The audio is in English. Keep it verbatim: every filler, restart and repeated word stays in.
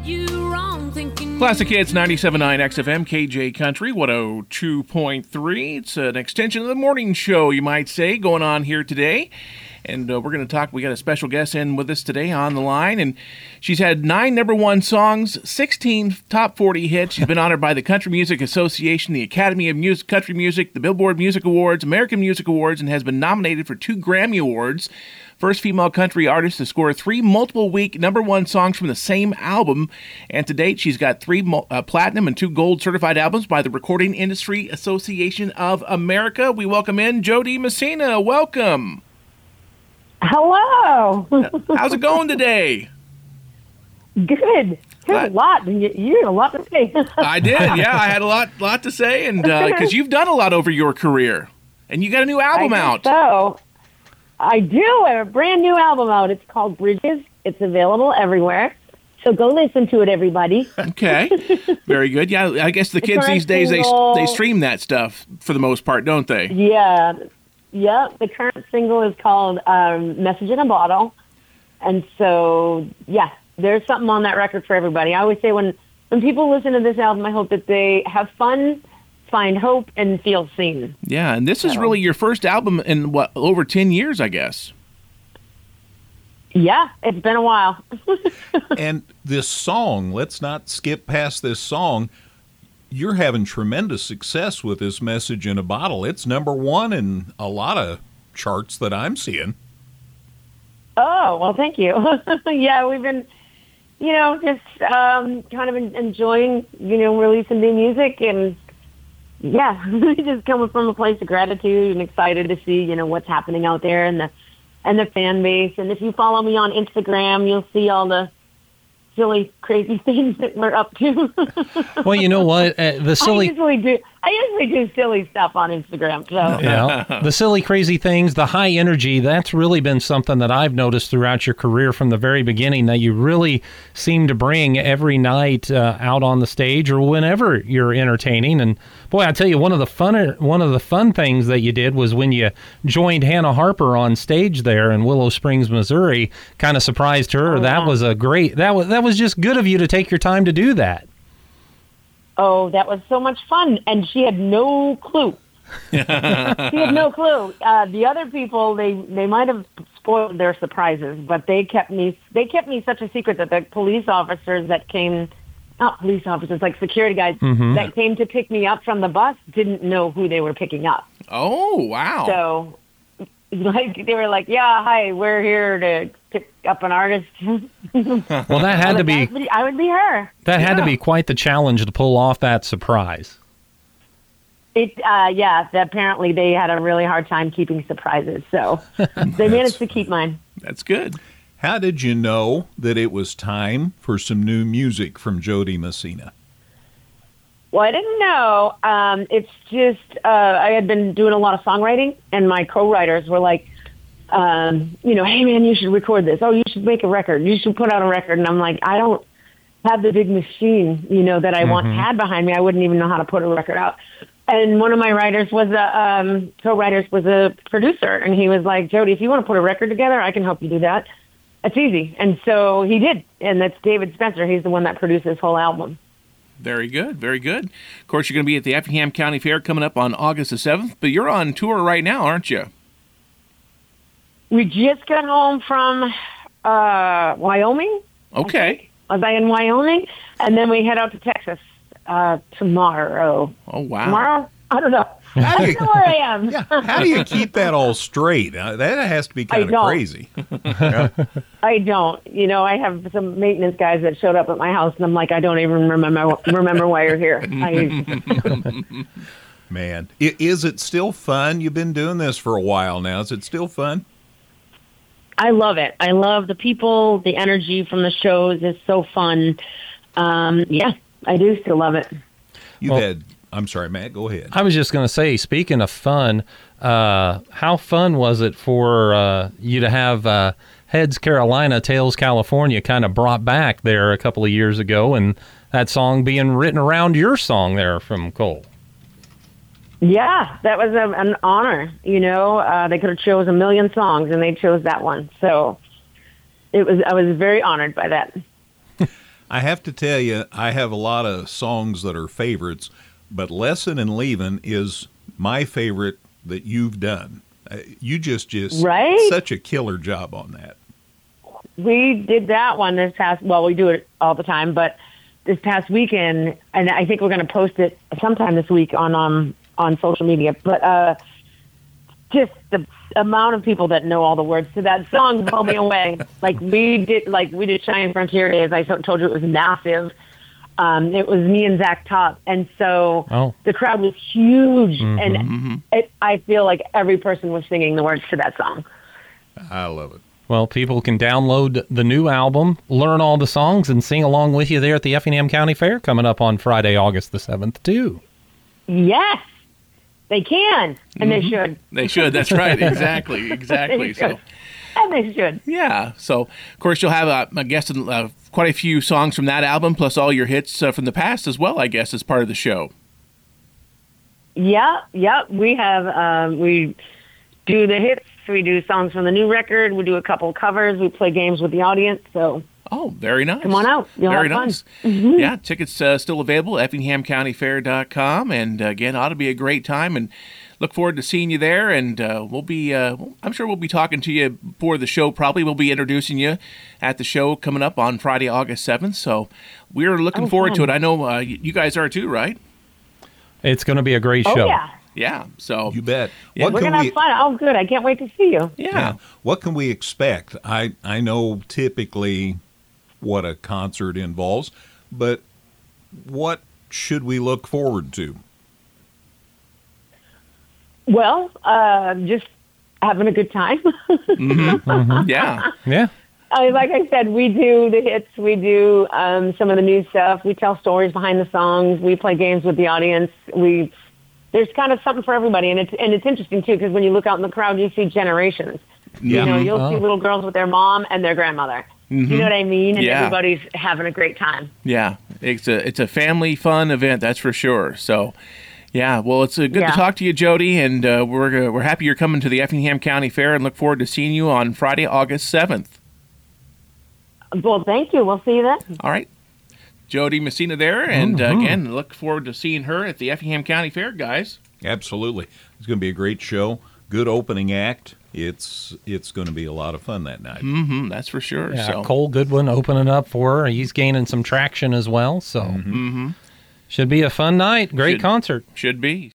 Classic Hits ninety-seven point nine X F M, K J Country, one oh two point three. It's an extension of the morning show, you might say, going on here today. And uh, we're going to talk. We got a special guest in with us today on the line. And she's had nine number one songs, sixteen top forty hits. She's been honored by the Country Music Association, the Academy of Music, Country Music, the Billboard Music Awards, American Music Awards, and has been nominated for two Grammy Awards. First female country artist to score three multiple-week number one songs from the same album. And to date, she's got three uh, platinum and two gold certified albums by the Recording Industry Association of America. We welcome in Jody Messina. Welcome. Hello. How's it going today? Good. There's a lot. You, you had a lot to say. I did. Yeah, I had a lot, lot to say, and because uh, you've done a lot over your career, and you got a new album I out. So I do. I have a brand new album out. It's called Bridges. It's available everywhere. So go listen to it, everybody. Okay. Very good. Yeah, I guess the kids these days, they they stream that stuff for the most part, don't they? Yeah. Yeah. The current single is called um, Message in a Bottle. And so, yeah, there's something on that record for everybody. I always say when, when people listen to this album, I hope that they have fun, find hope, and feel seen. Yeah, and this so. is really your first album in, what, over ten years, I guess. Yeah, it's been a while. And this song, let's not skip past this song. You're having tremendous success with this Message in a Bottle. It's number one in a lot of charts that I'm seeing. Oh, well, thank you. Yeah, we've been, you know, just um, kind of enjoying, you know, releasing new music. And, yeah, just coming from a place of gratitude and excited to see, you know, what's happening out there and the and the fan base. And if you follow me on Instagram, you'll see all the silly, crazy things that we're up to. Well, you know what? Uh, the silly... I usually do. I usually do silly stuff on Instagram. So. Yeah, the silly, crazy things, the high energy, that's really been something that I've noticed throughout your career from the very beginning, that you really seem to bring every night uh, out on the stage or whenever you're entertaining. And boy, I tell you, one of the fun one of the fun things that you did was when you joined Hannah Harper on stage there in Willow Springs, Missouri. Kind of surprised her. Oh, that yeah. was a great. That was that was just good of you to take your time to do that. Oh, that was so much fun, and she had no clue. She had no clue. Uh, the other people, they, they might have spoiled their surprises, but they kept me they kept me such a secret that the police officers that came, not police officers, like security guys mm-hmm. that came to pick me up from the bus didn't know who they were picking up. Oh, wow. So, like, they were like, yeah, hi, we're here to pick up an artist. Well, that had to be... be... I would be her. That yeah. had to be quite the challenge to pull off that surprise. It, uh, yeah, apparently they had a really hard time keeping surprises, so they managed to keep mine. That's good. How did you know that it was time for some new music from Jody Messina? Well, I didn't know. Um, it's just uh, I had been doing a lot of songwriting, and my co-writers were like, um, you know, hey, man, you should record this. Oh, you should make a record. You should put out a record. And I'm like, I don't have the big machine, you know, that I mm-hmm. once had behind me. I wouldn't even know how to put a record out. And one of my writers was a um, co-writers was a producer, and he was like, Jody, if you want to put a record together, I can help you do that. It's easy. And so he did, and that's David Spencer. He's the one that produced this whole album. Very good, very good. Of course, you're going to be at the Effingham County Fair coming up on August the seventh, but you're on tour right now, aren't you? We just got home from uh, Wyoming. Okay. I was I in Wyoming, and then we head out to Texas uh, tomorrow. Oh, wow. Tomorrow? I don't know. How I do you, don't know where I am. Yeah, how do you keep that all straight? Uh, that has to be kind of crazy. Yeah. I don't. You know, I have some maintenance guys that showed up at my house, and I'm like, I don't even remember remember why you're here. I, Man, I, is it still fun? You've been doing this for a while now. Is it still fun? I love it. I love the people. The energy from the shows is so fun. Um, yeah, I do still love it. You've well, had... I'm sorry, Matt, go ahead. I was just going to say, speaking of fun, uh, how fun was it for uh, you to have uh, Heads Carolina, Tails California kind of brought back there a couple of years ago, and that song being written around your song there from Cole? Yeah, that was a, an honor. You know, uh, they could have chose a million songs, and they chose that one. So it was. I was very honored by that. I have to tell you, I have a lot of songs that are favorites, but Lesson and Leavin' is my favorite that you've done. Uh, You just just Right? such a killer job on that. We did that one this past, well, we do it all the time, but this past weekend, and I think we're going to post it sometime this week on um on social media, but uh, just the amount of people that know all the words to that song blew me away. Like we did, like we did Cheyenne Frontier Days. I to- told you it was massive. Um, it was me and Zach Top, and so Oh. the crowd was huge, Mhm. and it, I feel like every person was singing the words to that song. I love it. Well, people can download the new album, learn all the songs, and sing along with you there at the Effingham County Fair coming up on Friday, August the seventh, too. Yes, they can, and they should, They should. That's right. Exactly. Exactly. They So, should. and they should. yeah. So, of course, you'll have, uh, I guess, uh, quite a few songs from that album, plus all your hits uh, from the past as well, I guess, as part of the show. Yeah, yeah. We have um, we do the hits. We do songs from the new record. We do a couple covers. We play games with the audience. So Oh, very nice. Come on out. You'll very have fun. nice. Yeah, tickets uh, still available at effingham county fair dot com. And uh, again, ought to be a great time. And look forward to seeing you there. And uh, we'll be, uh, I'm sure we'll be talking to you before the show. Probably we'll be introducing you at the show coming up on Friday, August seventh. So we're looking Oh, forward to fun. it. I know uh, y- you guys are too, right? It's going to be a great oh show. yeah, Yeah. So You bet. Yeah. What we're can gonna we have fun. Oh good, I can't wait to see you. yeah. Yeah. What can we expect? I, I know typically what a concert involves, but what should we look forward to? Well, uh, just having a good time. Yeah. Yeah. Uh, like I said, we do the hits. We do um, some of the new stuff. We tell stories behind the songs. We play games with the audience. We there's kind of something for everybody, and it's and it's interesting too because when you look out in the crowd, you see generations. Yeah. You know, you'll Oh. see little girls with their mom and their grandmother. You know what I mean? And Yeah. everybody's having a great time. Yeah, it's a it's a family fun event, that's for sure. So, yeah, well, it's uh, good Yeah. to talk to you, Jody, and uh, we're uh, we're happy you're coming to the Effingham County Fair, and look forward to seeing you on Friday, August seventh. Well, thank you. We'll see you then. All right, Jody Messina there, and uh, again, look forward to seeing her at the Effingham County Fair, guys. Absolutely. It's going to be a great show. Good opening act. It's it's going to be a lot of fun that night. Mm-hmm, that's for sure. Yeah, so, Cole Goodwin opening up for her. He's gaining some traction as well. So should be a fun night. Great Should- concert. should be.